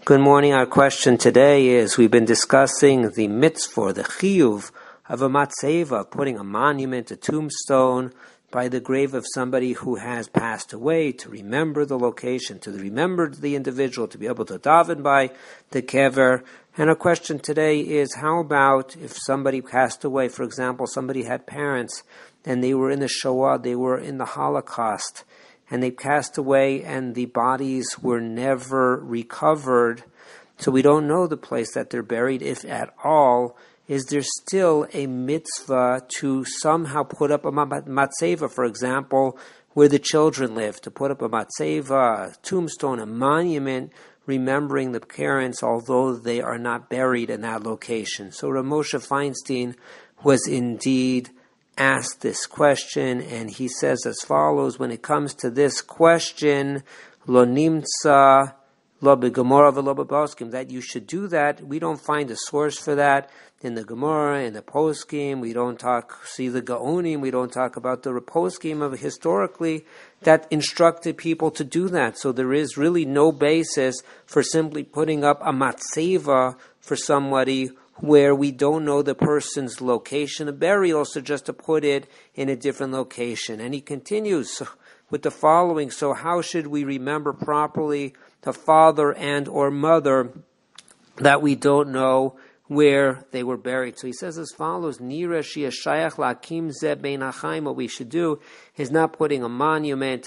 Good morning. Our question today is, we've been discussing the mitzvah, the chiyuv of a matzeva, putting a monument, a tombstone, by the grave of somebody who has passed away, to remember the location, to remember the individual, to be able to daven by the kever. And our question today is, how about if somebody passed away? For example, somebody had parents, and they were in the Shoah, they were in the Holocaust, and they passed away, and the bodies were never recovered. So we don't know the place that they're buried, if at all. Is there still a mitzvah to somehow put up a matzeva, for example, where the children live, to put up a matzeva, a tombstone, a monument, remembering the parents, although they are not buried in that location? So Rav Moshe Feinstein was indeed asked this question, and he says as follows: when it comes to this question, lo nimtza lo beGemara v'lo bePoskim, that you should do that. We don't find a source for that in the Gemara, in the Poskim. We don't see the Gaonim. We don't talk about the Poskim of historically that instructed people to do that. So there is really no basis for simply putting up a matzeva for somebody where we don't know the person's location of burial, so just to put it in a different location. And he continues with the following: so how should we remember properly the father and or mother that we don't know where they were buried? So he says as follows: Nira shia shayach lakim ze bein hachaim. What we should do is not putting a monument,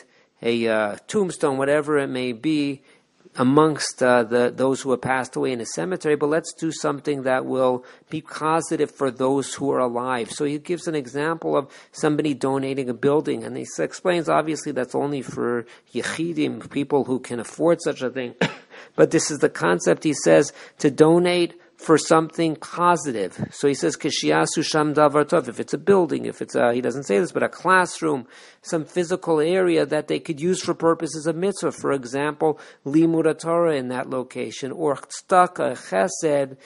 a tombstone, whatever it may be, amongst those who have passed away in a cemetery, but let's do something that will be positive for those who are alive. So he gives an example of somebody donating a building, and he explains obviously that's only for yechidim, people who can afford such a thing. But this is the concept, he says, to donate for something positive. So he says, Kishiyasu sham davar tov. If it's a building, if it's he doesn't say this, but a classroom, some physical area that they could use for purposes of mitzvah. For example, limud Torah in that location, or tzedakah, chesed,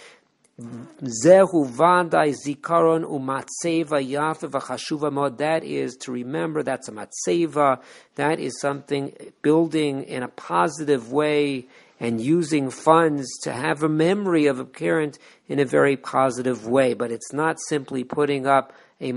zehu vandai zikaron umatzeva yafeh v'chashuva mod. That is to remember. That's a matzeva. That is something, building in a positive way, and using funds to have a memory of a parent in a very positive way. But it's not simply putting up a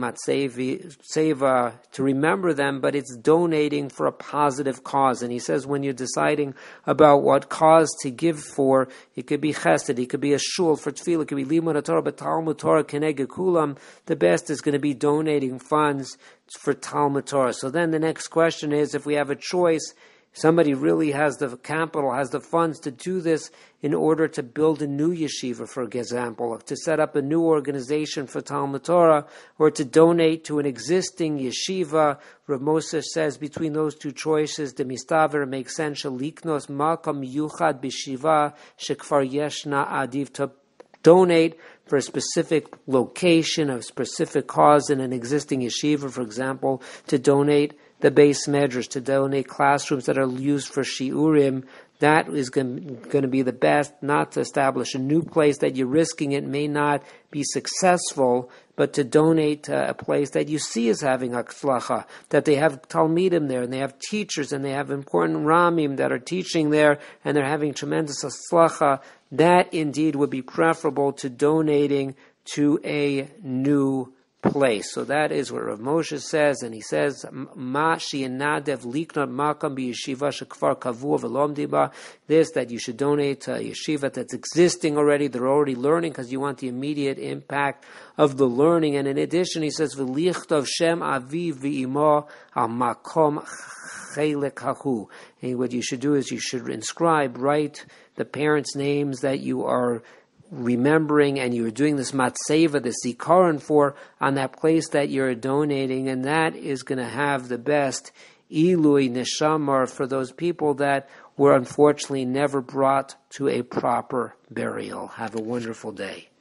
matzeva to remember them, but it's donating for a positive cause. And he says when you're deciding about what cause to give for, it could be chesed, it could be a shul for tefillah, it could be limud Torah, but Talmud Torah keneged kulam, the best is going to be donating funds for Talmud Torah. So then the next question is, if we have a choice, somebody really has the capital, has the funds to do this in order to build a new yeshiva, for example, to set up a new organization for Talmud Torah, or to donate to an existing yeshiva. Rav Moshe says between those two choices, the mistaver makes sense, shaliknos makam yuchad b'shiva shekfar yeshna adiv, to donate for a specific location, a specific cause in an existing yeshiva, for example, to donate the base medrash, to donate classrooms that are used for shiurim. That is going to be the best, not to establish a new place that you're risking it may not be successful, but to donate to a place that you see is having hatzlacha, that they have talmidim there, and they have teachers, and they have important ramim that are teaching there, and they're having tremendous hatzlacha. That indeed would be preferable to donating to a new place. So that is what Rav Moshe says, and he says, "Ma she'inadev liknot makam b'yeshiva shekfar kavua v'lomdim ba." This, that you should donate to a yeshiva that's existing already, they're already learning, because you want the immediate impact of the learning. And in addition, he says, "V'lichtov shem aviv v'imo al makom chelek hahu." And what you should do is you should write the parents' names that you are remembering, and you're doing this matzeva, this zikaron for, on that place that you're donating, and that is going to have the best ilui neshamar for those people that were unfortunately never brought to a proper burial. Have a wonderful day.